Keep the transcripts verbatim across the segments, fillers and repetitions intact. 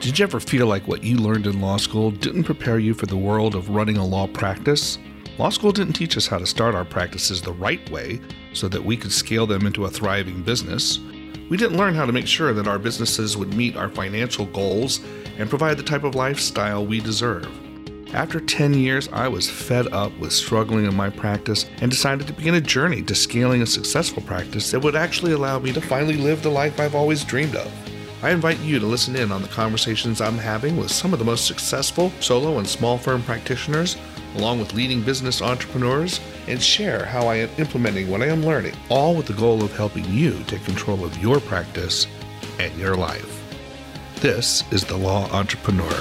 Did you ever feel like what you learned in law school didn't prepare you for the world of running a law practice? Law school didn't teach us how to start our practices the right way so that we could scale them into a thriving business. We didn't learn how to make sure that our businesses would meet our financial goals and provide the type of lifestyle we deserve. After ten years, I was fed up with struggling in my practice and decided to begin a journey to scaling a successful practice that would actually allow me to finally live the life I've always dreamed of. I invite you to listen in on the conversations I'm having with some of the most successful solo and small firm practitioners, along with leading business entrepreneurs, and share how I am implementing what I am learning, all with the goal of helping you take control of your practice and your life. This is The Law Entrepreneur.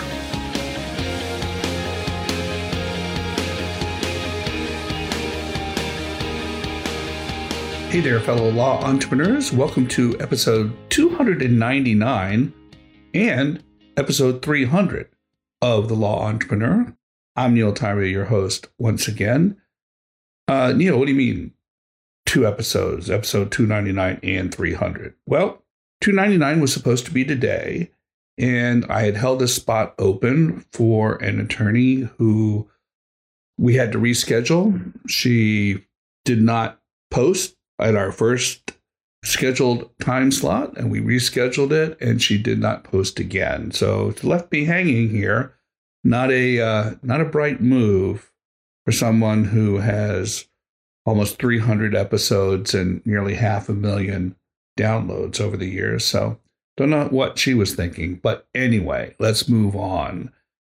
Hey there, fellow law entrepreneurs. Welcome to episode two ninety-nine and episode three hundred of The Law Entrepreneur. I'm Neil Tyree, your host, once again. Uh, Neil, what do you mean two episodes, episode two ninety-nine and three hundred? Well, two ninety-nine was supposed to be today, and I had held a spot open for an attorney who we had to reschedule. She did not post at our first scheduled time slot, and we rescheduled it, and she did not post again. So it left me hanging here. Not a uh, not a bright move for someone who has almost three hundred episodes and nearly half a million downloads over the years. So don't know what she was thinking. But anyway, let's move on.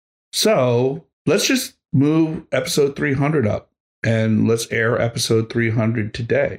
So let's just move episode three hundred up, and let's air episode three hundred today.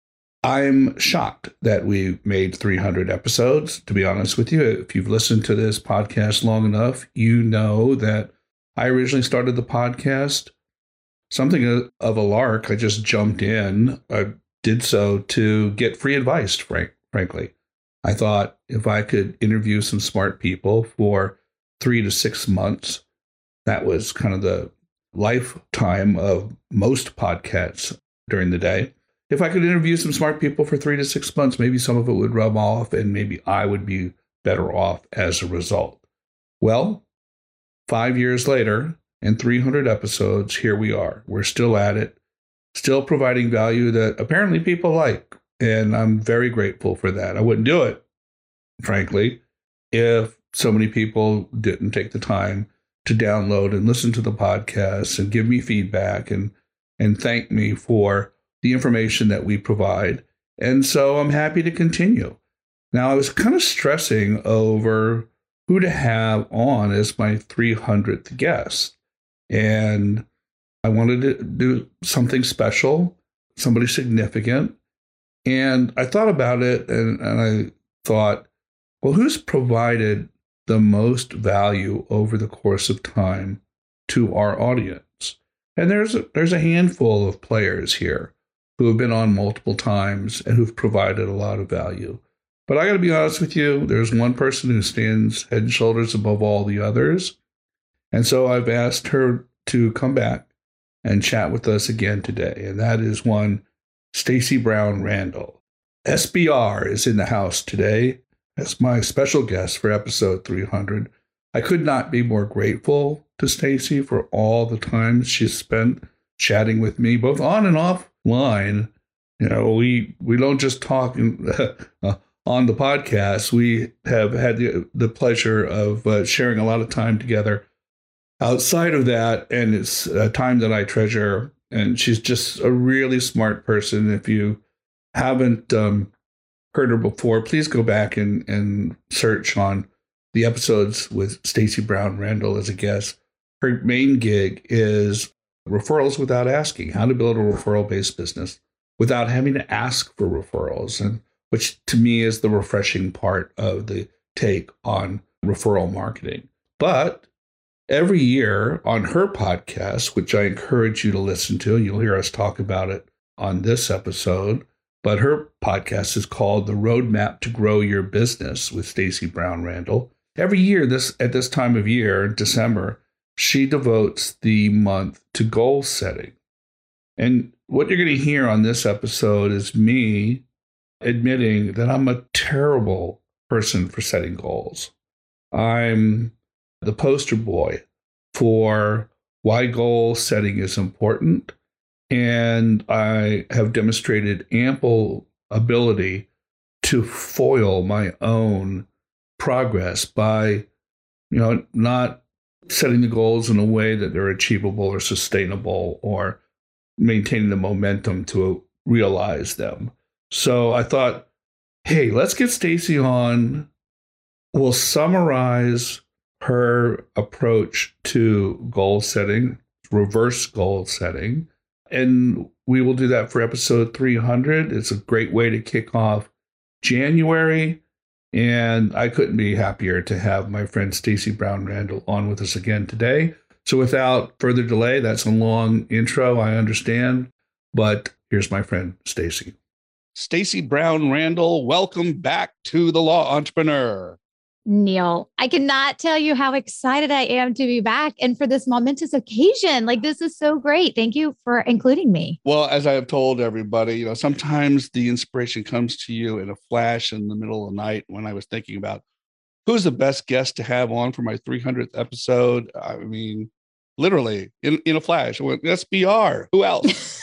I'm shocked that we made three hundred episodes, to be honest with you. If you've listened to this podcast long enough, you know that I originally started the podcast something of a lark. I just jumped in. I did so to get free advice, frank, frankly. I thought if I could interview some smart people for three to six months, that was kind of the lifetime of most podcasts during the day. If I could interview some smart people for three to six months, maybe some of it would rub off and maybe I would be better off as a result. Well, five years later and three hundred episodes, here we are. We're still at it, still providing value that apparently people like. And I'm very grateful for that. I wouldn't do it, frankly, if so many people didn't take the time to download and listen to the podcast and give me feedback and, and thank me for the information that we provide. And so I'm happy to continue. Now, I was kind of stressing over who to have on as my three hundredth guest. And I wanted to do something special, somebody significant. And I thought about it and, and I thought, well, who's provided the most value over the course of time to our audience? And there's a, there's a handful of players here who have been on multiple times and who've provided a lot of value. But I got to be honest with you, there's one person who stands head and shoulders above all the others. And so I've asked her to come back and chat with us again today. And that is one Stacey Brown Randall. S B R is in the house today as my special guest for episode three hundred. I could not be more grateful to Stacey for all the time she's spent chatting with me, both on and off line. You know, we we don't just talk uh, on the podcast. We have had the, the pleasure of uh, sharing a lot of time together outside of that, and it's a time that I treasure. And she's just a really smart person. If you haven't um, heard her before, please go back and, and search on the episodes with Stacey Brown Randall as a guest. Her main gig is referrals without asking, how to build a referral-based business without having to ask for referrals, and which to me is the refreshing part of the take on referral marketing. But every year on her podcast, which I encourage you to listen to, and you'll hear us talk about it on this episode, but her podcast is called The Roadmap to Grow Your Business with Stacey Brown Randall. Every year, this at this time of year, December, she devotes the month to goal setting. And what you're going to hear on this episode is me admitting that I'm a terrible person for setting goals. I'm the poster boy for why goal setting is important. And I have demonstrated ample ability to foil my own progress by, you know, not setting the goals in a way that they're achievable or sustainable or maintaining the momentum to realize them. So I thought, hey, let's get Stacy on. We'll summarize her approach to goal setting, reverse goal setting, and we will do that for episode three hundred. It's a great way to kick off January. And I couldn't be happier to have my friend Stacy Brown Randall on with us again today. So without further delay, that's a long intro, I understand, but here's my friend Stacy. Stacy Brown Randall, welcome back to The Law Entrepreneur. Neil, I cannot tell you how excited I am to be back and for this momentous occasion. Like, this is so great. Thank you for including me. Well, as I have told everybody, you know, sometimes the inspiration comes to you in a flash in the middle of the night. When I was thinking about who's the best guest to have on for my three hundredth episode, I mean, literally in, in a flash, I went, S B R, who else?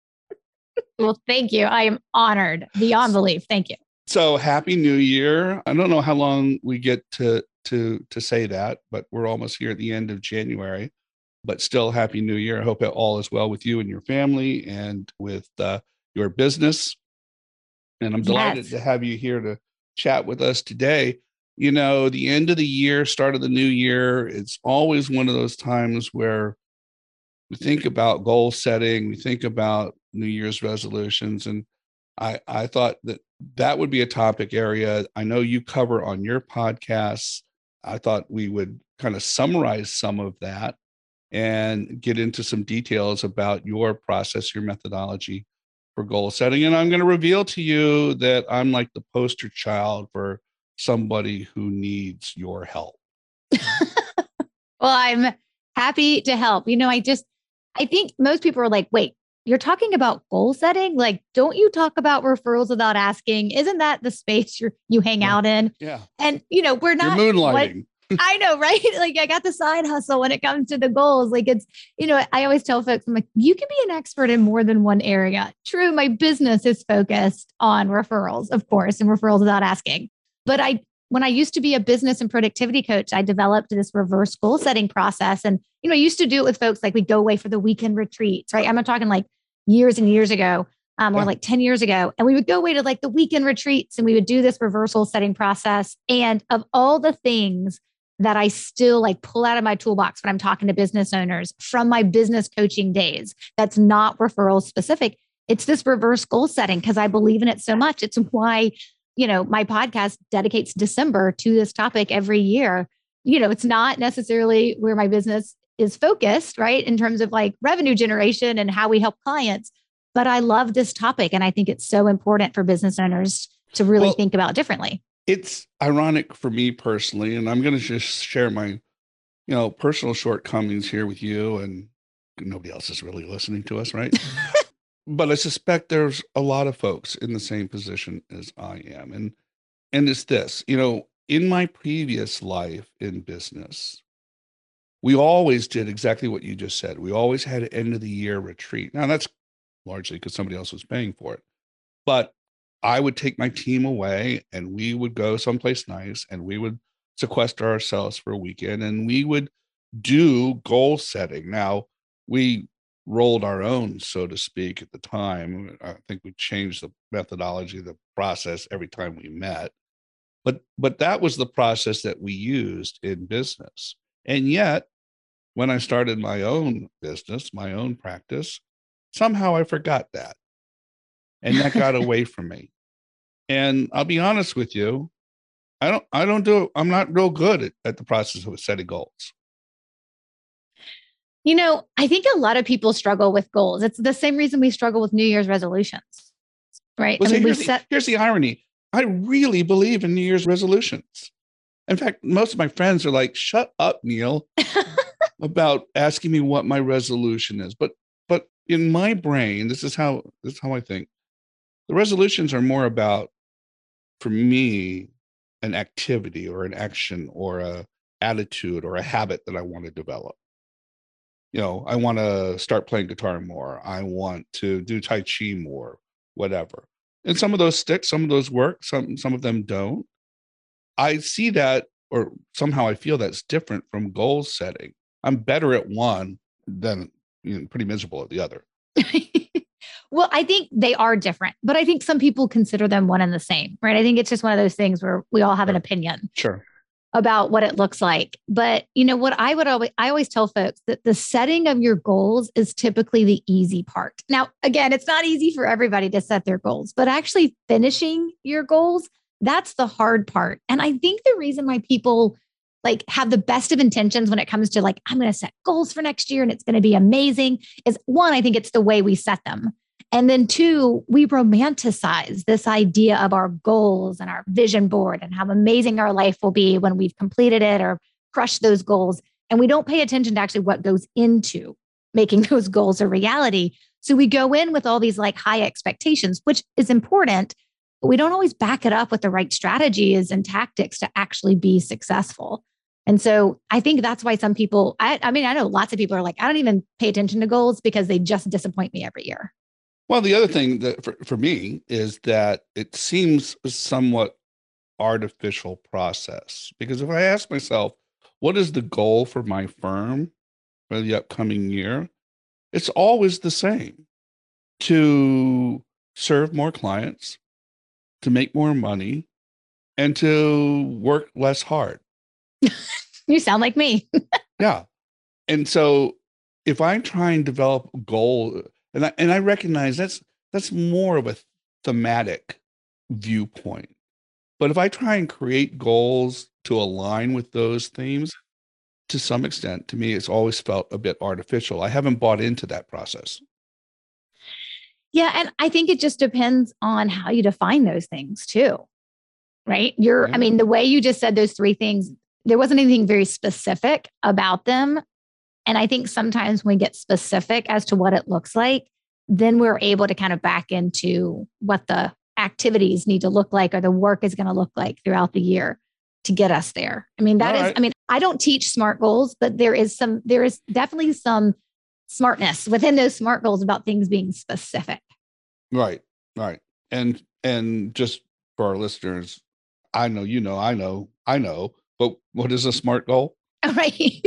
Well, thank you. I am honored beyond belief. Thank you. So happy New Year. I don't know how long we get to to to say that, but we're almost here at the end of January, but still happy New Year. I hope it all is well with you and your family and with uh, your business. And I'm delighted yes. to have you here to chat with us today. You know, the end of the year, start of the new year, it's always one of those times where we think about goal setting, we think about New Year's resolutions, and I, I thought that that would be a topic area I know you cover on your podcasts. I thought we would kind of summarize some of that and get into some details about your process, your methodology for goal setting. And I'm going to reveal to you that I'm like the poster child for somebody who needs your help. Well, I'm happy to help. You know, I just, I think most people are like, wait, you're talking about goal setting? Like, don't you talk about referrals without asking? Isn't that the space you you hang yeah. out in? Yeah. And, you know, we're not You're moonlighting. What, I know, right? Like, I got the side hustle when it comes to the goals. Like, it's, you know, I always tell folks, I'm like, you can be an expert in more than one area. True. My business is focused on referrals, of course, and referrals without asking. But I, when I used to be a business and productivity coach, I developed this reverse goal setting process. And, you know, I used to do it with folks like we'd go away for the weekend retreats, right? I'm not talking like years and years ago, um, or yeah. like ten years ago. And we would go away to like the weekend retreats and we would do this reversal setting process. And of all the things that I still like pull out of my toolbox when I'm talking to business owners from my business coaching days, that's not referral specific, it's this reverse goal setting because I believe in it so much. It's why, you know, my podcast dedicates December to this topic every year. You know, it's not necessarily where my business is focused, right? In terms of like revenue generation and how we help clients. But I love this topic. And I think it's so important for business owners to really well, think about differently. It's ironic for me personally, and I'm going to just share my, you know, personal shortcomings here with you, and nobody else is really listening to us, right? But I suspect there's a lot of folks in the same position as I am. And, and it's this, you know, in my previous life in business, we always did exactly what you just said. We always had an end of the year retreat. Now that's largely because somebody else was paying for it. But I would take my team away and we would go someplace nice and we would sequester ourselves for a weekend and we would do goal setting. Now, we rolled our own, so to speak, at the time. I think we changed the methodology, the process every time we met. But but that was the process that we used in business. And yet, when I started my own business, my own practice, somehow I forgot that. And that got away from me. And I'll be honest with you, I don't I don't do I'm not real good at, at the process of setting goals. You know, I think a lot of people struggle with goals. It's the same reason we struggle with New Year's resolutions, right? Well, I mean, see, here's, we the, set- here's the irony. I really believe in New Year's resolutions. In fact, most of my friends are like, shut up, Neil, about asking me what my resolution is. But but in my brain, this is how this is how I think. The resolutions are more about, for me, an activity or an action or a attitude or a habit that I want to develop. You know, I want to start playing guitar more. I want to do Tai Chi more, whatever. And some of those stick, some of those work, some some of them don't. I see that, or somehow I feel that's different from goal setting. I'm better at one than, you know, pretty miserable at the other. Well, I think they are different, but I think some people consider them one and the same, right? I think it's just one of those things where we all have Sure. an opinion. Sure. About what it looks like. But you know what I would always I always tell folks that the setting of your goals is typically the easy part. Now, again, it's not easy for everybody to set their goals, but actually finishing your goals, that's the hard part. And I think the reason why people like have the best of intentions when it comes to like, I'm going to set goals for next year and it's going to be amazing is one, I think it's the way we set them. And then two, we romanticize this idea of our goals and our vision board and how amazing our life will be when we've completed it or crushed those goals. And we don't pay attention to actually what goes into making those goals a reality. So we go in with all these like high expectations, which is important, but we don't always back it up with the right strategies and tactics to actually be successful. And so I think that's why some people, I, I mean, I know lots of people are like, I don't even pay attention to goals because they just disappoint me every year. Well, the other thing that for, for me is that it seems a somewhat artificial process, because if I ask myself, what is the goal for my firm for the upcoming year? It's always the same: to serve more clients, to make more money, and to work less hard. You sound like me. Yeah. And so if I try and develop a goal, and I, and I recognize that's that's more of a thematic viewpoint. But if I try and create goals to align with those themes, to some extent, to me, it's always felt a bit artificial. I haven't bought into that process. Yeah. And I think it just depends on how you define those things too, right? You're, Yeah. I mean, the way you just said those three things, there wasn't anything very specific about them. And I think sometimes when we get specific as to what it looks like, then we're able to kind of back into what the activities need to look like or the work is going to look like throughout the year to get us there. I mean, that All is, right. I mean, I don't teach SMART goals, but there is some, there is definitely some smartness within those SMART goals about things being specific. Right, right. And and just for our listeners, I know, you know, I know, I know, but what is a SMART goal? All right.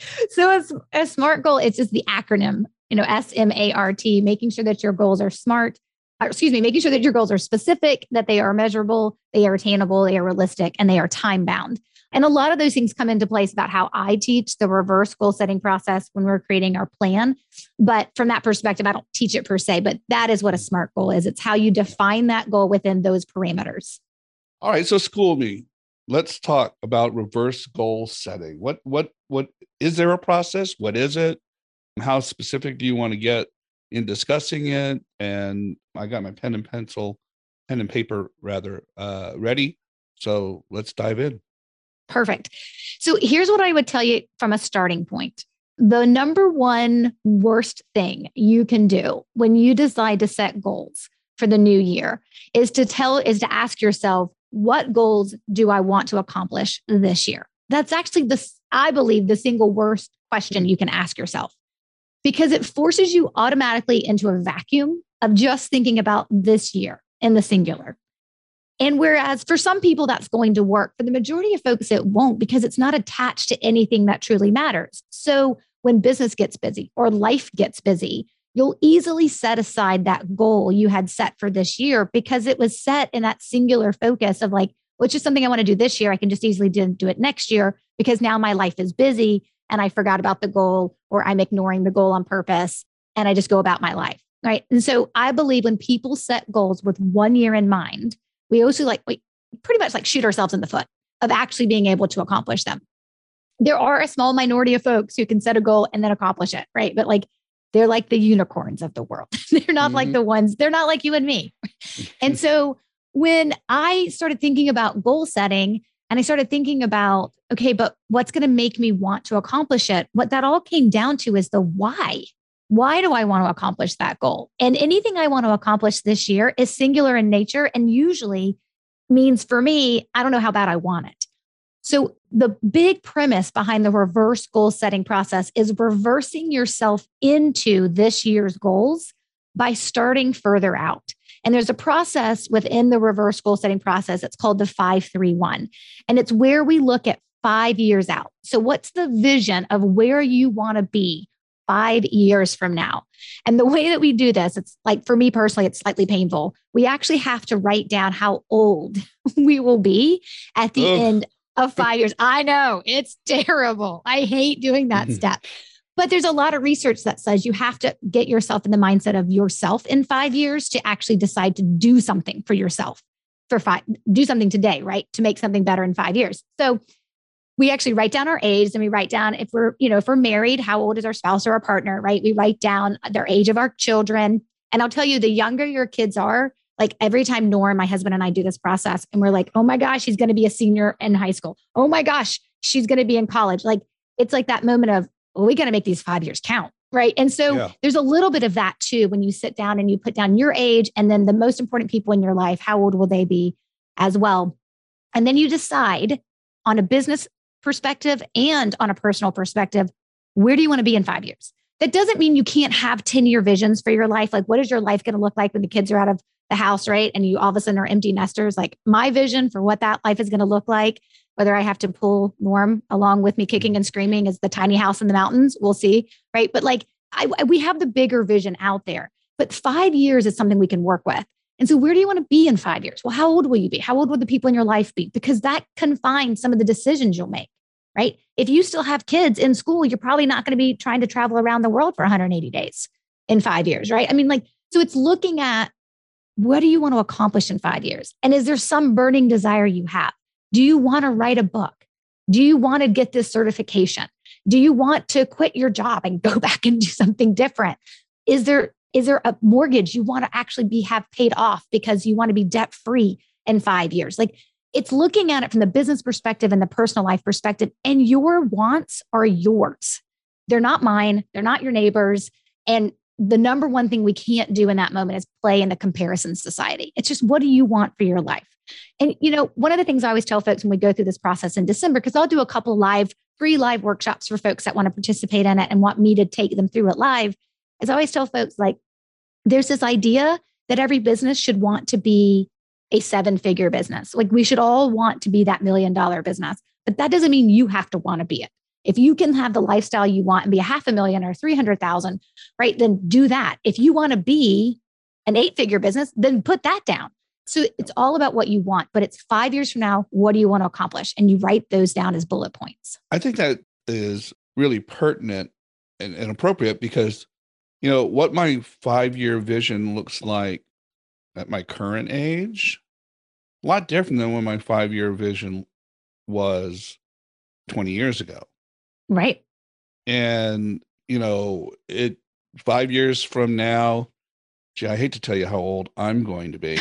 So as a SMART goal, it's just the acronym, you know, S M A R T, making sure that your goals are smart, or excuse me, making sure that your goals are specific, that they are measurable, they are attainable, they are realistic, and they are time bound. And a lot of those things come into place about how I teach the reverse goal setting process when we're creating our plan. But from that perspective, I don't teach it per se, but that is what a SMART goal is. It's how you define that goal within those parameters. All right, so school me. Let's talk about reverse goal setting. What what what is there a process? What is it? How specific do you want to get in discussing it? And I got my pen and pencil, pen and paper rather, uh, ready. So let's dive in. Perfect. So here's what I would tell you from a starting point. The number one worst thing you can do when you decide to set goals for the new year is to tell, is to ask yourself, what goals do I want to accomplish this year? That's actually the, I believe, the single worst question you can ask yourself, because it forces you automatically into a vacuum of just thinking about this year in the singular. And whereas for some people that's going to work, for the majority of folks, it won't, because it's not attached to anything that truly matters. So when business gets busy or life gets busy, you'll easily set aside that goal you had set for this year because it was set in that singular focus of like, well, it's just something I want to do this year. I can just easily do, do it next year because now my life is busy and I forgot about the goal, or I'm ignoring the goal on purpose and I just go about my life, right? And so I believe when people set goals with one year in mind, we also like, we pretty much like shoot ourselves in the foot of actually being able to accomplish them. There are a small minority of folks who can set a goal and then accomplish it, right? But like, they're like the unicorns of the world. They're not mm-hmm. like the ones, they're not like you and me. And so when I started thinking about goal setting and I started thinking about, okay, but what's going to make me want to accomplish it? What that all came down to is the why. Why do I want to accomplish that goal? And anything I want to accomplish this year is singular in nature. And usually means for me, I don't know how bad I want it. So the big premise behind the reverse goal setting process is reversing yourself into this year's goals by starting further out. And there's a process within the reverse goal setting process. It's called the five three one. And it's where we look at five years out. So what's the vision of where you want to be five years from now? And the way that we do this, it's like, for me personally, it's slightly painful. We actually have to write down how old we will be at the Ugh. end of five years. I know it's terrible. I hate doing that step. But there's a lot of research that says you have to get yourself in the mindset of yourself in five years to actually decide to do something for yourself for five, do something today, right? To make something better in five years. So we actually write down our age, and we write down if we're, you know, if we're married, how old is our spouse or our partner, right? We write down their age of our children. And I'll tell you, the younger your kids are, like every time Norm, my husband, and I do this process, and we're like, oh my gosh, she's going to be a senior in high school. Oh my gosh, she's going to be in college. Like, it's like that moment of, well, we got to make these five years count. Right. And so yeah. there's a little bit of that too, when you sit down and you put down your age, and then the most important people in your life, how old will they be as well? And then you decide on a business perspective and on a personal perspective, where do you want to be in five years? That doesn't mean you can't have ten year visions for your life. Like, what is your life going to look like when the kids are out of the house, right? And you all of a sudden are empty nesters. Like, my vision for what that life is going to look like, whether I have to pull Norm along with me kicking and screaming, is the tiny house in the mountains. We'll see, right? But like, I, we have the bigger vision out there, but five years is something we can work with. And so where do you want to be in five years? Well, how old will you be? How old will the people in your life be? Because that confines some of the decisions you'll make, right? If you still have kids in school, you're probably not going to be trying to travel around the world for one hundred eighty days in five years, right? I mean, like, so it's looking at, what do you want to accomplish in five years? And is there some burning desire you have? Do you want to write a book? Do you want to get this certification? Do you want to quit your job and go back and do something different? Is there Is there a mortgage you want to actually be have paid off because you want to be debt free in five years? Like, it's looking at it from the business perspective and the personal life perspective, and your wants are yours. They're not mine. They're not your neighbors. And the number one thing we can't do in that moment is play in the comparison society. It's just, what do you want for your life? And, you know, one of the things I always tell folks when we go through this process in December, because I'll do a couple live, free live workshops for folks that want to participate in it and want me to take them through it live, is I always tell folks, like, there's this idea that every business should want to be a seven figure business. Like, we should all want to be that million dollar business, but that doesn't mean you have to want to be it. If you can have the lifestyle you want and be a half a million or three hundred thousand, right, then do that. If you want to be an eight figure business, then put that down. So it's all about what you want, but it's five years from now, what do you want to accomplish? And you write those down as bullet points. I think that is really pertinent and, and appropriate, because, you know, what my five-year vision looks like at my current age, a lot different than what my five-year vision was twenty years ago. Right. And, you know, it five years from now, gee, I hate to tell you how old I'm going to be.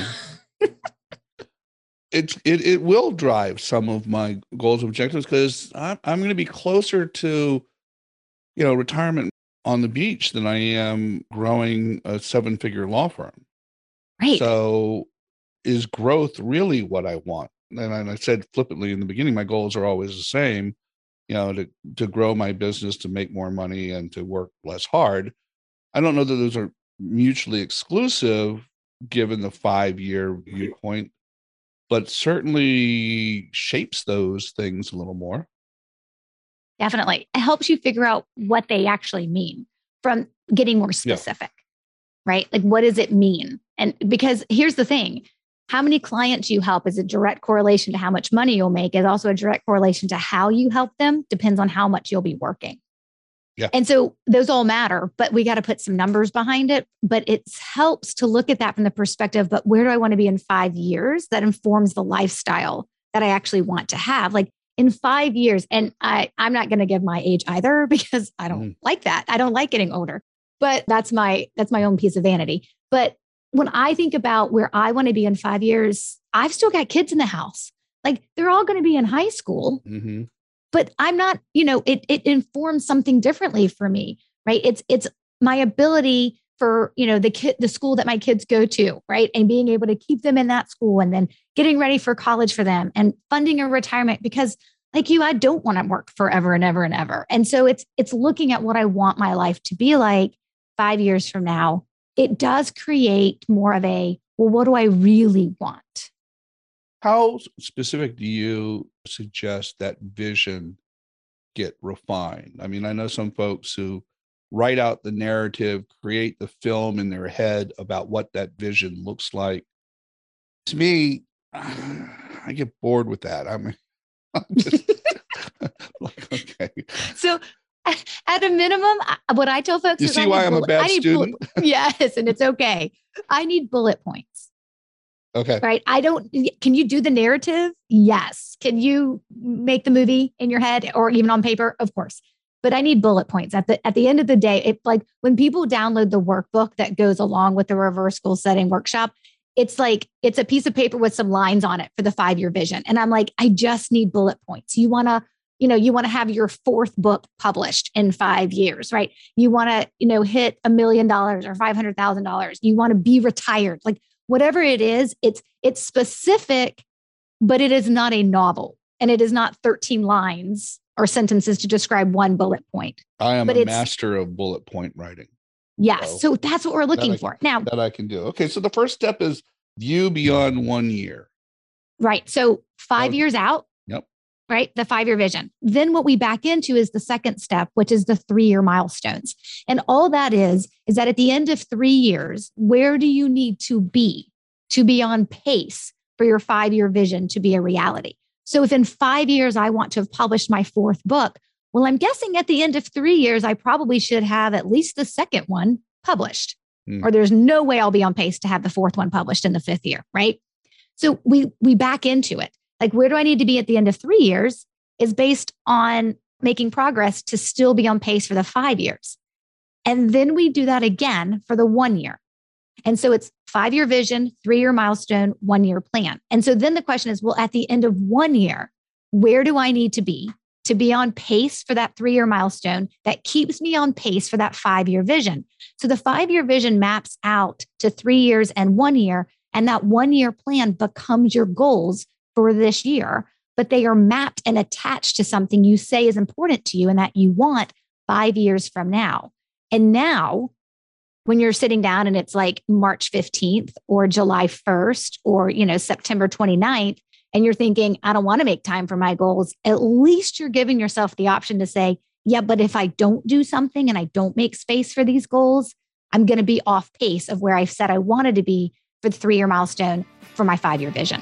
It's it it will drive some of my goals and objectives, because I'm I'm going to be closer to, you know, retirement on the beach than I am growing a seven-figure law firm. Right. So is growth really what I want? And I said flippantly in the beginning, my goals are always the same, you know, to, to grow my business, to make more money, and to work less hard. I don't know that those are mutually exclusive given the five-year viewpoint, but certainly shapes those things a little more. Definitely. It helps you figure out what they actually mean from getting more specific, yeah. right? Like, what does it mean? And because here's the thing, how many clients you help is a direct correlation to how much money you'll make, is also a direct correlation to how you help them, depends on how much you'll be working. Yeah. And so those all matter, but we got to put some numbers behind it. But it helps to look at that from the perspective, but where do I want to be in five years? That informs the lifestyle that I actually want to have. Like, in five years, and I, I'm not going to give my age either, because I don't mm. like that. I don't like getting older, but that's my, that's my own piece of vanity. But when I think about where I want to be in five years, I've still got kids in the house. Like, they're all going to be in high school, mm-hmm. but I'm not, you know, it, it informs something differently for me, right? It's, it's my ability for, you know, the kid, the school that my kids go to, right? And being able to keep them in that school and then getting ready for college for them and funding a retirement because like you, I don't want to work forever and ever and ever. And so it's, it's looking at what I want my life to be like five years from now. It does create more of a, well, what do I really want? How specific do you suggest that vision get refined? I mean, I know some folks who write out the narrative, create the film in their head about what that vision looks like. To me, I get bored with that. I mean, I'm just like, okay. So at a minimum, what I tell folks you is see I why I'm bullet, a bad I need student? Bullet, yes, and it's okay. I need bullet points. Okay. Right. I don't, can you do the narrative? Yes. Can you make the movie in your head or even on paper? Of course. But I need bullet points at the, at the end of the day. It's like when people download the workbook that goes along with the reverse goal setting workshop, it's like, it's a piece of paper with some lines on it for the five-year vision. And I'm like, I just need bullet points. You want to, you know, you want to have your fourth book published in five years, right? You want to, you know, hit a million dollars or five hundred thousand dollars. You want to be retired. Like, whatever it is, it's it's specific, but it is not a novel. And it is not thirteen lines or sentences to describe one bullet point. I am but a it's, master of bullet point writing. Yes. So, so that's what we're looking can, for. Now, that I can do. Okay. So the first step is view beyond one year. Right. So five okay. years out. Yep. Right. The five-year vision. Then what we back into is the second step, which is the three-year milestones. And all that is, is that at the end of three years, where do you need to be to be on pace for your five-year vision to be a reality? So if in five years, I want to have published my fourth book, well, I'm guessing at the end of three years, I probably should have at least the second one published, mm. or there's no way I'll be on pace to have the fourth one published in the fifth year. Right. So we, we back into it. Like, where do I need to be at the end of three years is based on making progress to still be on pace for the five years. And then we do that again for the one year. And so it's five-year vision, three-year milestone, one-year plan. And so then the question is, well, at the end of one year, where do I need to be to be on pace for that three-year milestone that keeps me on pace for that five-year vision? So the five-year vision maps out to three years and one year, and that one-year plan becomes your goals for this year, but they are mapped and attached to something you say is important to you and that you want five years from now. And now, when you're sitting down and it's like March fifteenth or July first or, you know, September twenty-ninth, and you're thinking, I don't want to make time for my goals, at least you're giving yourself the option to say, yeah, but if I don't do something and I don't make space for these goals, I'm going to be off pace of where I said I wanted to be for the three-year milestone for my five-year vision.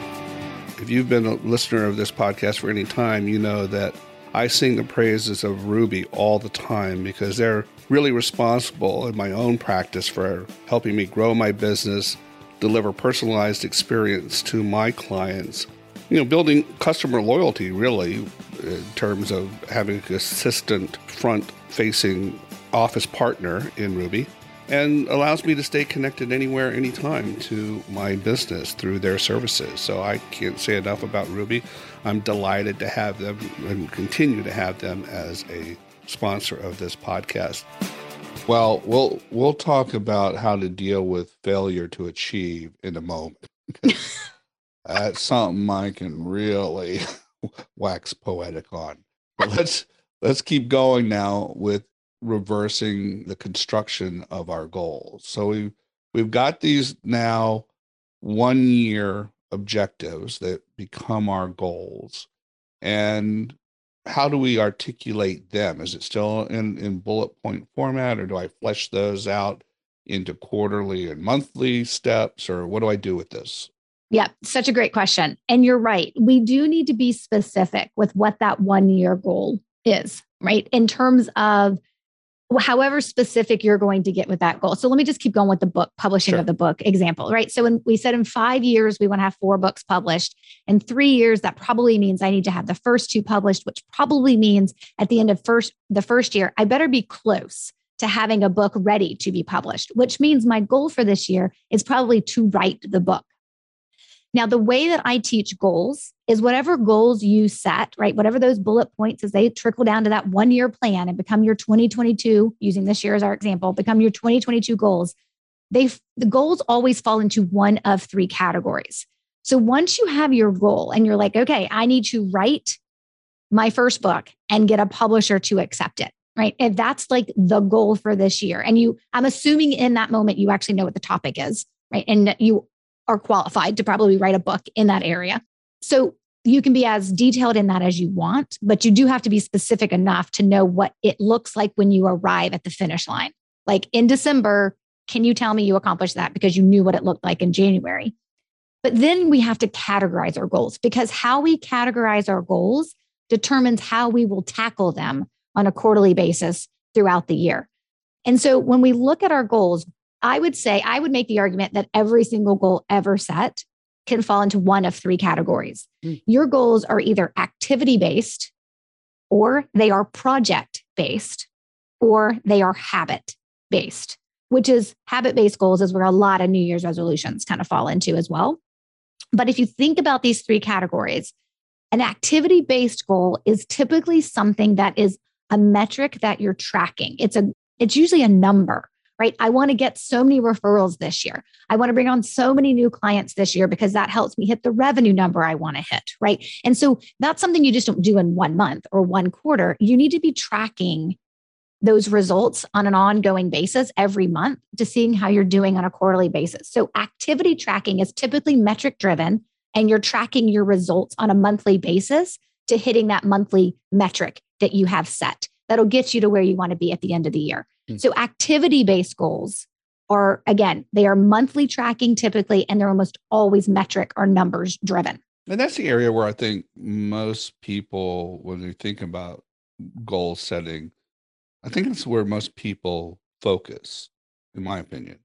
If you've been a listener of this podcast for any time, you know that I sing the praises of Ruby all the time because they're really responsible in my own practice for helping me grow my business, deliver personalized experience to my clients, you know, building customer loyalty, really, in terms of having a consistent front-facing office partner in Ruby, and allows me to stay connected anywhere, anytime to my business through their services. So I can't say enough about Ruby. I'm delighted to have them and continue to have them as a sponsor of this podcast. Well, we'll we'll talk about how to deal with failure to achieve in a moment. That's something I can really wax poetic on. But let's let's keep going now with reversing the construction of our goals. So we've we've got these now one year objectives that become our goals. And how do we articulate them? Is it still in, in bullet point format, or do I flesh those out into quarterly and monthly steps, or what do I do with this? Yeah, such a great question. And you're right. We do need to be specific with what that one year goal is, right? In terms of however specific you're going to get with that goal. So let me just keep going with the book, publishing Sure. of the book example, right? So when we said in five years, we want to have four books published. In three years, that probably means I need to have the first two published, which probably means at the end of first the first year, I better be close to having a book ready to be published, which means my goal for this year is probably to write the book. Now, the way that I teach goals is whatever goals you set, right? Whatever those bullet points as they trickle down to that one year plan and become your twenty twenty-two, using this year as our example, become your twenty twenty-two goals. They the goals always fall into one of three categories. So once you have your goal and you're like, okay, I need to write my first book and get a publisher to accept it, right? If that's like the goal for this year, and you, I'm assuming in that moment, you actually know what the topic is, right? And you are qualified to probably write a book in that area. So you can be as detailed in that as you want, but you do have to be specific enough to know what it looks like when you arrive at the finish line. Like in December, can you tell me you accomplished that because you knew what it looked like in January? But then we have to categorize our goals, because how we categorize our goals determines how we will tackle them on a quarterly basis throughout the year. And so when we look at our goals, I would say, I would make the argument that every single goal ever set can fall into one of three categories. Mm. Your goals are either activity-based, or they are project-based, or they are habit-based, which is habit-based goals is where a lot of New Year's resolutions kind of fall into as well. But if you think about these three categories, an activity-based goal is typically something that is a metric that you're tracking. It's a, it's usually a number, right? I want to get so many referrals this year. I want to bring on so many new clients this year because that helps me hit the revenue number I want to hit, right? And so that's something you just don't do in one month or one quarter. You need to be tracking those results on an ongoing basis every month to seeing how you're doing on a quarterly basis. So activity tracking is typically metric driven, and you're tracking your results on a monthly basis to hitting that monthly metric that you have set. That'll get you to where you want to be at the end of the year. Mm. So activity-based goals are, again, they are monthly tracking typically, and they're almost always metric or numbers driven. And that's the area where I think most people, when they think about goal setting, I think that's where most people focus, in my opinion.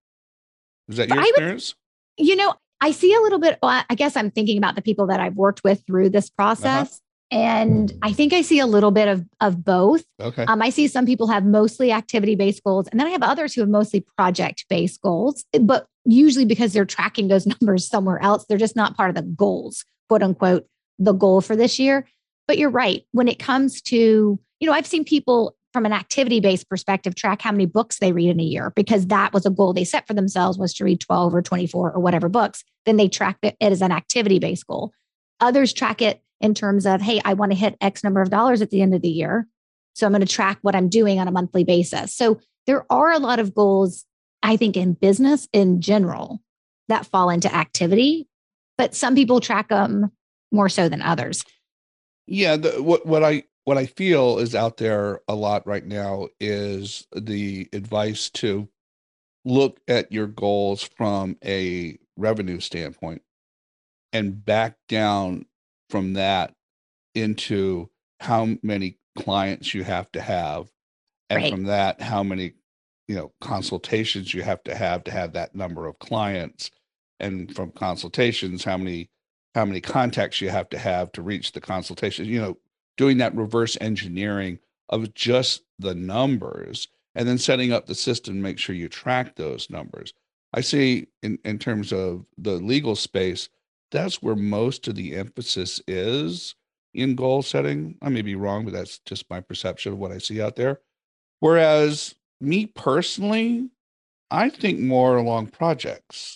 Is that your I experience? Would, you know, I see a little bit, well, I guess I'm thinking about the people that I've worked with through this process. Uh-huh. And I think I see a little bit of, of both. Okay. Um, I see some people have mostly activity-based goals, and then I have others who have mostly project-based goals, but usually because they're tracking those numbers somewhere else, they're just not part of the goals, quote unquote, the goal for this year. But you're right. When it comes to, you know, I've seen people from an activity-based perspective track how many books they read in a year, because that was a goal they set for themselves, was to read twelve or twenty-four or whatever books. Then they track it as an activity-based goal. Others track it in terms of, hey, I want to hit X number of dollars at the end of the year, so I'm going to track what I'm doing on a monthly basis. So there are a lot of goals, I think, in business in general that fall into activity, but some people track them more so than others. Yeah, the, what what I what I feel is out there a lot right now is the advice to look at your goals from a revenue standpoint and back down from that into how many clients you have to have, and Right. from that, how many, you know, consultations you have to have to have that number of clients, and from consultations, how many how many contacts you have to have to reach the consultation. You know, doing that reverse engineering of just the numbers, and then setting up the system to make sure you track those numbers. I see in, in terms of the legal space, that's where most of the emphasis is in goal setting. I may be wrong, but that's just my perception of what I see out there. Whereas me personally, I think more along projects,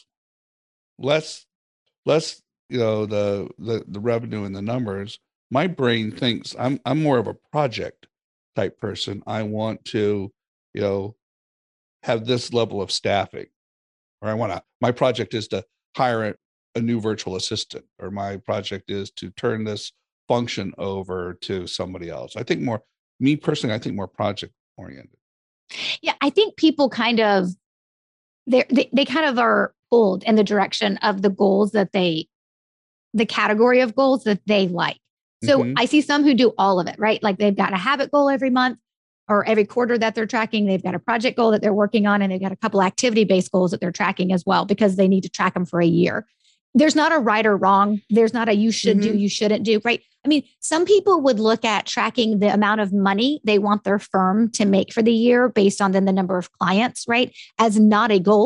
less, less, you know, the, the, the revenue and the numbers. My brain thinks I'm, I'm more of a project type person. I want to, you know, have this level of staffing, or I want to, my project is to hire a, a new virtual assistant, or my project is to turn this function over to somebody else. I think more, me personally, I think more project oriented. Yeah, I think people kind of, they they kind of are pulled in the direction of the goals that they, the category of goals that they like. So mm-hmm. I see some who do all of it, right? Like they've got a habit goal every month or every quarter that they're tracking. They've got a project goal that they're working on, and they've got a couple activity-based goals that they're tracking as well, because they need to track them for a year. There's not a right or wrong. There's not a you should mm-hmm. do, you shouldn't do, right? I mean, some people would look at tracking the amount of money they want their firm to make for the year based on then the number of clients, right? As not a goal,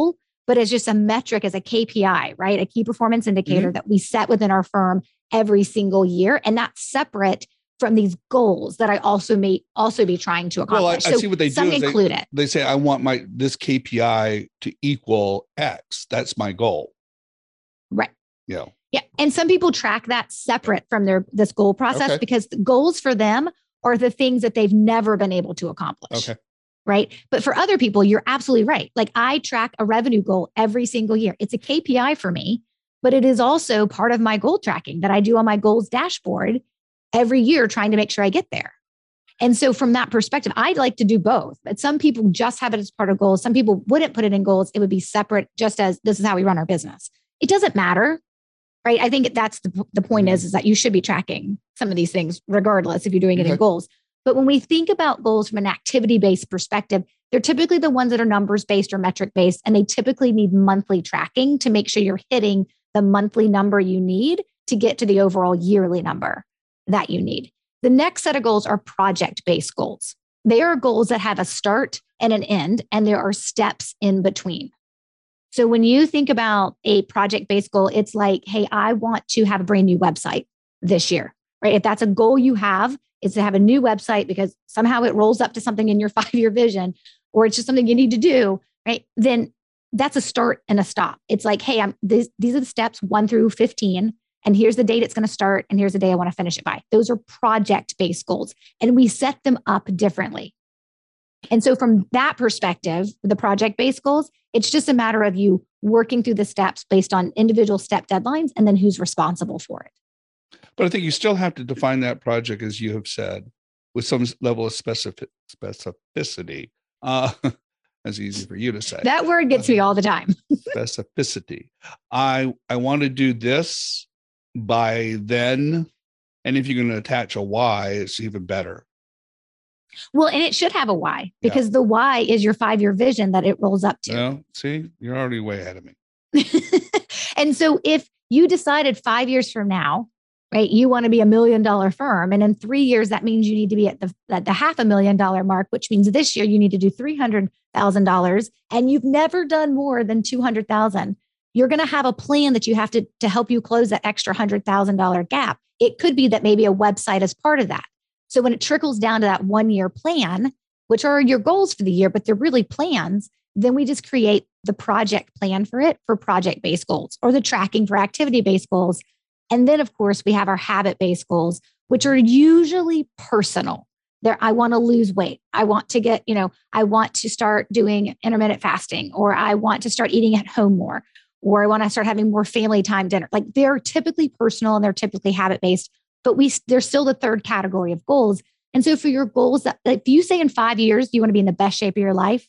but as just a metric, as a K P I, right? A key performance indicator Mm-hmm. that we set within our firm every single year. And that's separate from these goals that I also may also be trying to accomplish. Well, I, I so see what they some do is include they, it. they say, I want my this K P I to equal X. That's my goal. Right. Yeah. Yeah. And some people track that separate from their this goal process Okay. because the goals for them are the things that they've never been able to accomplish. Okay. Right. But for other people, you're absolutely right. Like I track a revenue goal every single year. It's a K P I for me, but it is also part of my goal tracking that I do on my goals dashboard every year, trying to make sure I get there. And so from that perspective, I'd like to do both, but some people just have it as part of goals. Some people wouldn't put it in goals. It would be separate, just as this is how we run our business. It doesn't matter, right? I think that's the, the point Mhm. is, is that you should be tracking some of these things regardless if you're doing it Okay. in goals. But when we think about goals from an activity-based perspective, they're typically the ones that are numbers-based or metric-based, and they typically need monthly tracking to make sure you're hitting the monthly number you need to get to the overall yearly number that you need. The next set of goals are project-based goals. They are goals that have a start and an end, and there are steps in between. So when you think about a project-based goal, it's like, hey, I want to have a brand new website this year, right? If that's a goal you have, is to have a new website because somehow it rolls up to something in your five-year vision, or it's just something you need to do, right? Then that's a start and a stop. It's like, hey, I'm this, these are the steps one through fifteen. And here's the date it's going to start. And here's the day I want to finish it by. Those are project-based goals. And we set them up differently. And so from that perspective, the project-based goals, it's just a matter of you working through the steps based on individual step deadlines and then who's responsible for it. But I think you still have to define that project, as you have said, with some level of specific specificity. Uh, that's easy for you to say. That word gets me all the time. Specificity. I I want to do this by then. And if you're going to attach a why, it's even better. Well, and it should have a why, because yeah. the why is your five-year vision that it rolls up to. Well, see, you're already way ahead of me. And so if you decided five years from now, right, you want to be a million dollar firm, and in three years, that means you need to be at the, at the half a million dollar mark, which means this year you need to do three hundred thousand dollars, and you've never done more than two hundred thousand dollars. You're going to have a plan that you have to, to help you close that extra one hundred thousand dollars gap. It could be that maybe a website is part of that. So when it trickles down to that one year plan, which are your goals for the year, but they're really plans, then we just create the project plan for it for project-based goals, or the tracking for activity-based goals. And then, of course, we have our habit-based goals, which are usually personal. There, I want to lose weight. I want to get, you know, I want to start doing intermittent fasting, or I want to start eating at home more, or I want to start having more family time dinner. Like they're typically personal and they're typically habit-based, but we they're still the third category of goals. And so for your goals, that if you say in five years, you want to be in the best shape of your life,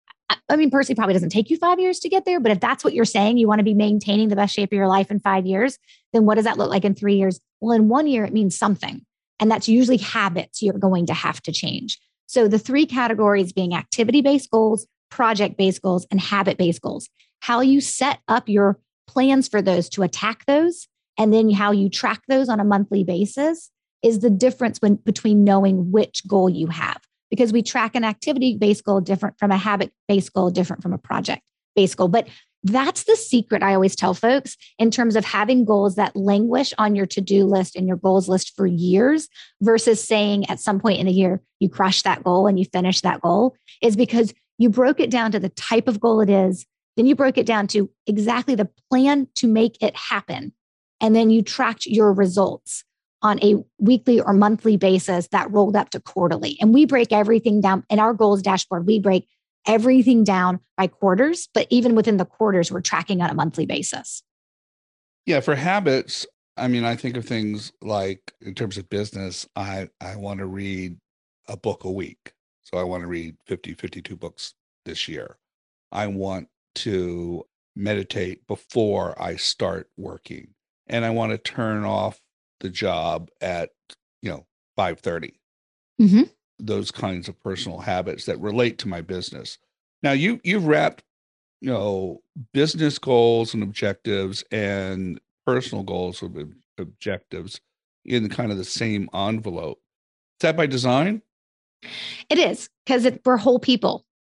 I mean, personally, probably doesn't take you five years to get there. But if that's what you're saying, you want to be maintaining the best shape of your life in five years, then what does that look like in three years? Well, in one year, it means something. And that's usually habits you're going to have to change. So the three categories being activity-based goals, project-based goals, and habit-based goals. How you set up your plans for those to attack those, and then how you track those on a monthly basis is the difference when, between knowing which goal you have. Because we track an activity-based goal different from a habit-based goal, different from a project-based goal. But that's the secret I always tell folks in terms of having goals that languish on your to-do list and your goals list for years versus saying at some point in the year, you crush that goal and you finish that goal, is because you broke it down to the type of goal it is. Then you broke it down to exactly the plan to make it happen. And then you tracked your results on a weekly or monthly basis that rolled up to quarterly. And we break everything down in our goals dashboard. We break everything down by quarters, but even within the quarters, we're tracking on a monthly basis. Yeah. For habits, I mean, I think of things like in terms of business, I, I want to read a book a week. So I want to read fifty, fifty-two books this year. I want to meditate before I start working. And I want to turn off the job at, you know, five thirty. Mm-hmm. Those kinds of personal habits that relate to my business. Now you, you've wrapped, you know, business goals and objectives and personal goals of objectives in kind of the same envelope. Is that by design? It is, because we're whole people,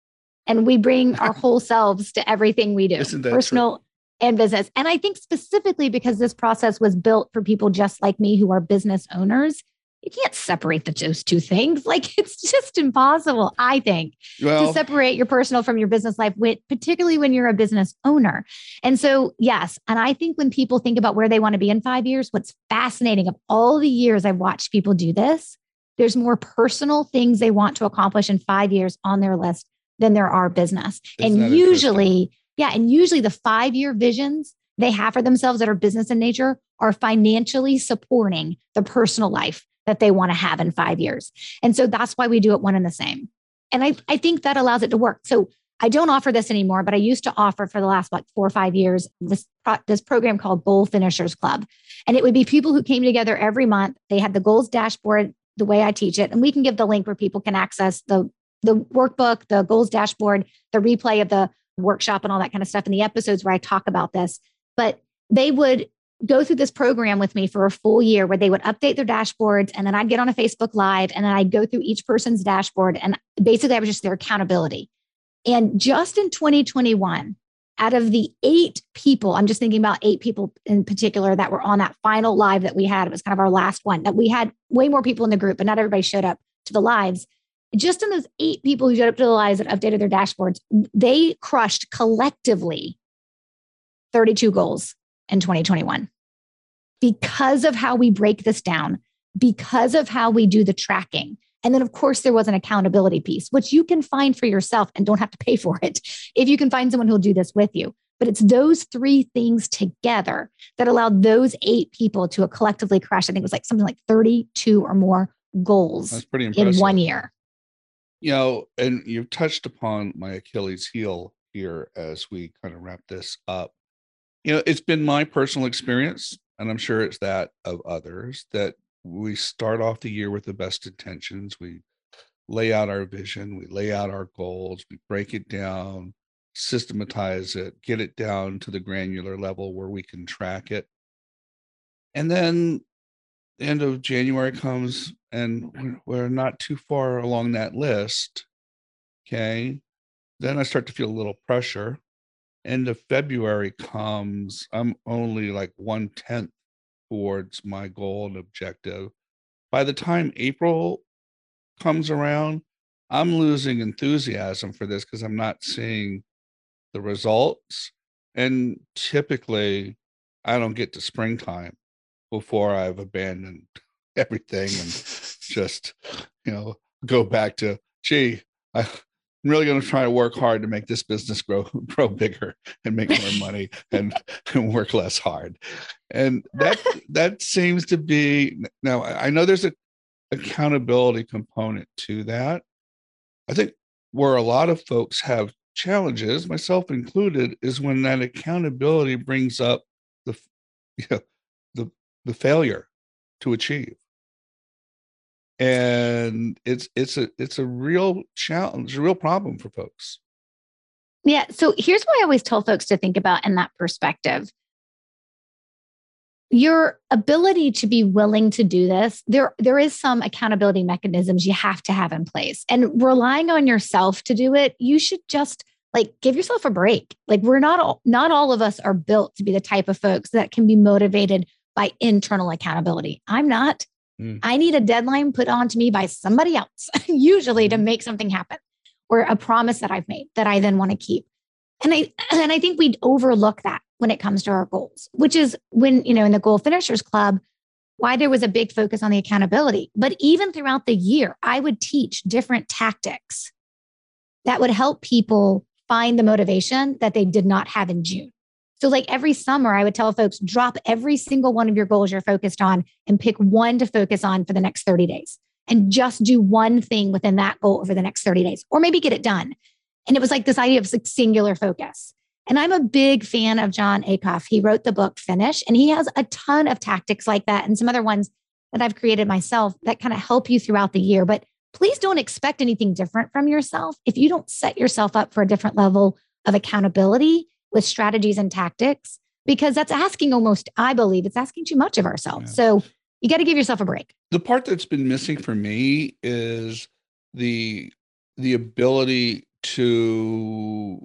and we bring our whole selves to everything we do, Isn't that personal true? and business. And I think specifically because this process was built for people just like me who are business owners, you can't separate the, those two things. Like it's just impossible, I think, Well, to separate your personal from your business life, with, particularly when you're a business owner. And so, yes. And I think when people think about where they want to be in five years, what's fascinating of all the years I've watched people do this, there's more personal things they want to accomplish in five years on their list than there are business. Isn't And that usually, yeah, and usually the five-year visions they have for themselves that are business in nature are financially supporting the personal life that they want to have in five years. And so that's why we do it one and the same. And I, I think that allows it to work. So I don't offer this anymore, but I used to offer for the last, like, four or five years, this, pro- this program called Goal Finishers Club. And it would be people who came together every month. They had the goals dashboard, the way I teach it. And we can give the link where people can access the, the workbook, the goals dashboard, the replay of the workshop and all that kind of stuff, and the episodes where I talk about this. But they would go through this program with me for a full year where they would update their dashboards. And then I'd get on a Facebook Live and then I'd go through each person's dashboard. And basically I was just their accountability. And just in twenty twenty-one, out of the eight people, I'm just thinking about eight people in particular that were on that final live that we had. It was kind of our last one, that we had way more people in the group, but not everybody showed up to the lives. Just in those eight people who showed up to the lives that updated their dashboards, they crushed collectively thirty-two goals in twenty twenty-one because of how we break this down, because of how we do the tracking. And then, of course, there was an accountability piece, which you can find for yourself and don't have to pay for it if you can find someone who'll do this with you. But it's those three things together that allowed those eight people to collectively crush. I think it was like something like thirty-two or more goals. That's pretty impressive. In one year. You know, and you've touched upon my Achilles heel here as we kind of wrap this up. You know, it's been my personal experience, and I'm sure it's that of others, that we start off the year with the best intentions. We lay out our vision, we lay out our goals, we break it down, systematize it, get it down to the granular level where we can track it. And then the end of January comes and we're not too far along that list. Okay. Then I start to feel a little pressure. End of February comes, I'm only like one tenth towards my goal and objective. By the time April comes around, I'm losing enthusiasm for this because I'm not seeing the results. And typically, I don't get to springtime before I've abandoned everything and just, you know, go back to, gee, I, I'm really going to try to work hard to make this business grow grow bigger and make more money and, and work less hard. And that that seems to be, now I know there's a accountability component to that. I think where a lot of folks have challenges, myself included, is when that accountability brings up the, you know, the the failure to achieve. And it's it's a it's a real challenge, a real problem for folks. Yeah. So here's what I always tell folks to think about in that perspective. Your ability to be willing to do this, there, there is some accountability mechanisms you have to have in place. And relying on yourself to do it, you should just like give yourself a break. Like we're not all, not all of us are built to be the type of folks that can be motivated by internal accountability. I'm not. Mm. I need a deadline put on to me by somebody else, usually to make something happen, or a promise that I've made that I then want to keep. And I and I think we overlook that when it comes to our goals, which is when, you know, in the Goal Finishers Club, why there was a big focus on the accountability. But even throughout the year, I would teach different tactics that would help people find the motivation that they did not have in June. So like every summer, I would tell folks, drop every single one of your goals you're focused on and pick one to focus on for the next thirty days. And just do one thing within that goal over the next thirty days, or maybe get it done. And it was like this idea of singular focus. And I'm a big fan of Jon Acuff. He wrote the book Finish, and he has a ton of tactics like that and some other ones that I've created myself that kind of help you throughout the year. But please don't expect anything different from yourself if you don't set yourself up for a different level of accountability with strategies and tactics, because that's asking almost, I believe, it's asking too much of ourselves. Yeah. So you got to give yourself a break. The part that's been missing for me is the the ability to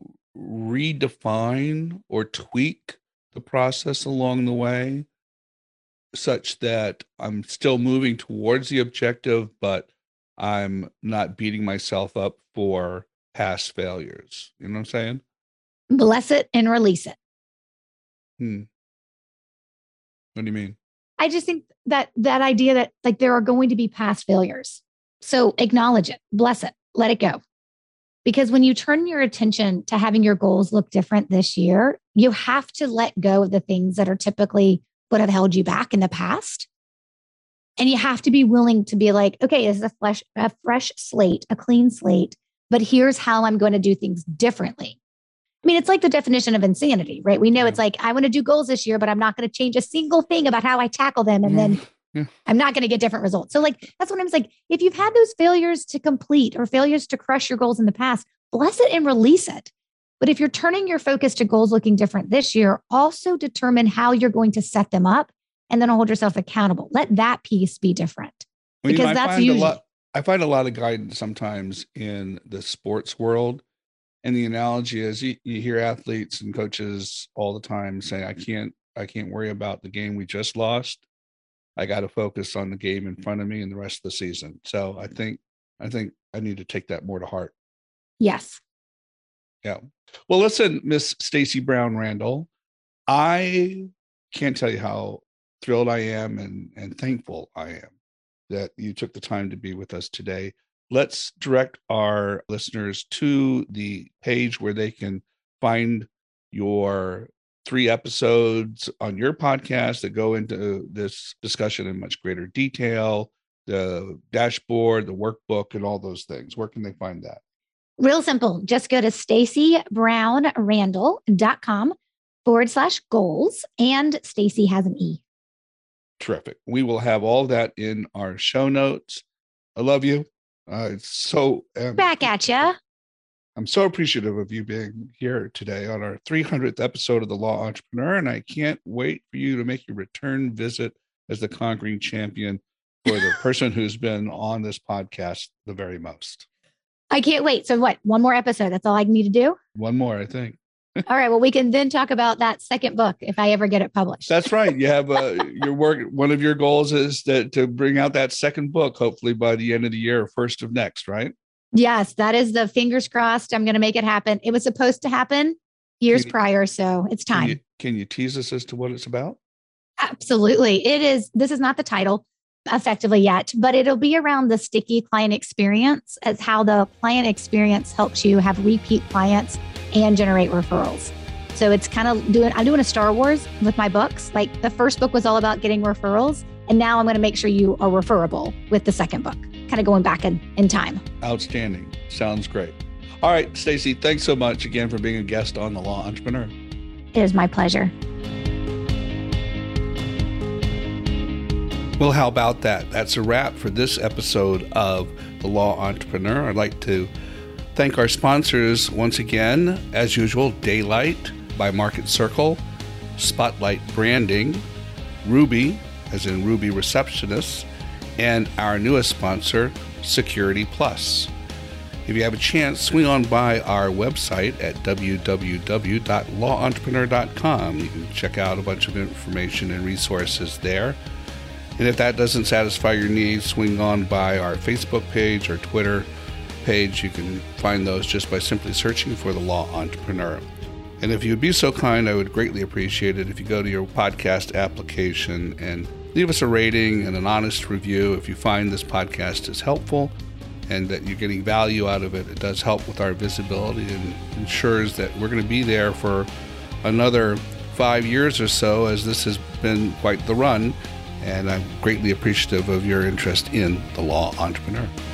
redefine or tweak the process along the way such that I'm still moving towards the objective, but I'm not beating myself up for past failures. You know what I'm saying? Bless it and release it. Hmm. What do you mean? I just think that that idea that like there are going to be past failures. So acknowledge it, bless it, let it go. Because when you turn your attention to having your goals look different this year, you have to let go of the things that are typically would have held you back in the past. And you have to be willing to be like, okay, this is a fresh, a fresh slate, a clean slate, but here's how I'm going to do things differently. I mean, it's like the definition of insanity, right? We know it's like, I want to do goals this year, but I'm not going to change a single thing about how I tackle them. And then yeah. I'm not going to get different results. So like, that's what I'm like, if you've had those failures to complete or failures to crush your goals in the past, bless it and release it. But if you're turning your focus to goals looking different this year, also determine how you're going to set them up and then hold yourself accountable. Let that piece be different. Well, because you know, that's find usually. A lot, I find a lot of guidance sometimes in the sports world. And the analogy is you, you hear athletes and coaches all the time say, I can't, I can't worry about the game we just lost. I got to focus on the game in front of me and the rest of the season. So I think, I think I need to take that more to heart. Yes. Yeah. Well, listen, Miss Stacey Brown Randall, I can't tell you how thrilled I am and, and thankful I am that you took the time to be with us today. Let's direct our listeners to the page where they can find your three episodes on your podcast that go into this discussion in much greater detail, the dashboard, the workbook, and all those things. Where can they find that? Real simple. Just go to stacey brown randall dot com forward slash goals. And Stacey has an E. Terrific. We will have all that in our show notes. I love you. Uh, it's so um, back at you. I'm so appreciative of you being here today on our three hundredth episode of The Law Entrepreneur. And I can't wait for you to make your return visit as the conquering champion for the person who's been on this podcast the very most. I can't wait. So what? One more episode. That's all I need to do? One more, I think. All right. Well, we can then talk about that second book if I ever get it published. That's right. You have uh, your work. One of your goals is to, to bring out that second book, hopefully by the end of the year, or first of next, right? Yes, that is the fingers crossed. I'm going to make it happen. It was supposed to happen years you, prior, so it's time. Can you, can you tease us as to what it's about? Absolutely. It is. This is not the title effectively yet, but it'll be around the sticky client experience as how the client experience helps you have repeat clients and generate referrals. So it's kind of doing, I'm doing a Star Wars with my books. Like the first book was all about getting referrals. And now I'm going to make sure you are referable with the second book, kind of going back in, in time. Outstanding. Sounds great. All right, Stacey, thanks so much again for being a guest on The Law Entrepreneur. It is my pleasure. Well, how about that? That's a wrap for this episode of The Law Entrepreneur. I'd like to thank our sponsors once again, as usual, Daylight by Market Circle, Spotlight Branding, Ruby, as in Ruby Receptionist, and our newest sponsor, Security Plus. If you have a chance, swing on by our website at w w w dot law entrepreneur dot com. You can check out a bunch of information and resources there. And if that doesn't satisfy your needs, swing on by our Facebook page or Twitter page. You can find those just by simply searching for The Law Entrepreneur. And if you'd be so kind, I would greatly appreciate it if you go to your podcast application and leave us a rating and an honest review. If you find this podcast is helpful and that you're getting value out of it, it does help with our visibility and ensures that we're going to be there for another five years or so, as this has been quite the run. And I'm greatly appreciative of your interest in The Law Entrepreneur.